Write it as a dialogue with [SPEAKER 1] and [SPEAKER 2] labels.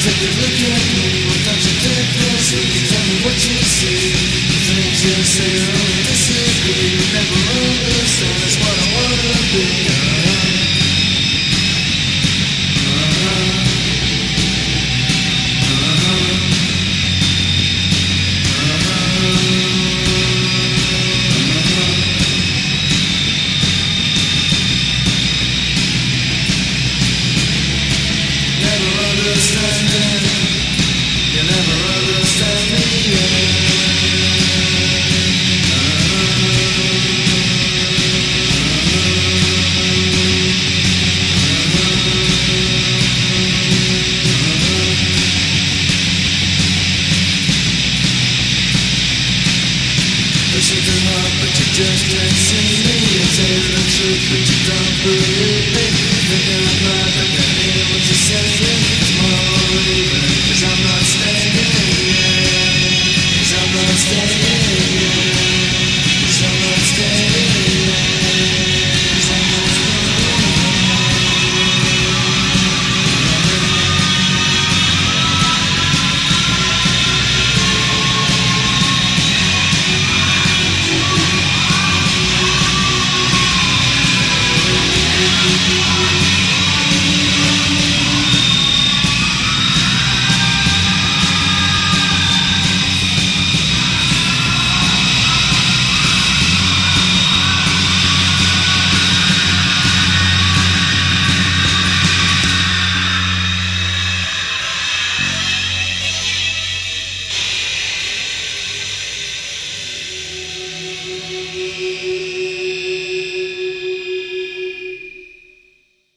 [SPEAKER 1] Take a look at me, why don't you take closely? Tell me what you see. The things you say are only disagree. You never understand, that's what I wanna be. Never understanding, you never understand me, yeah.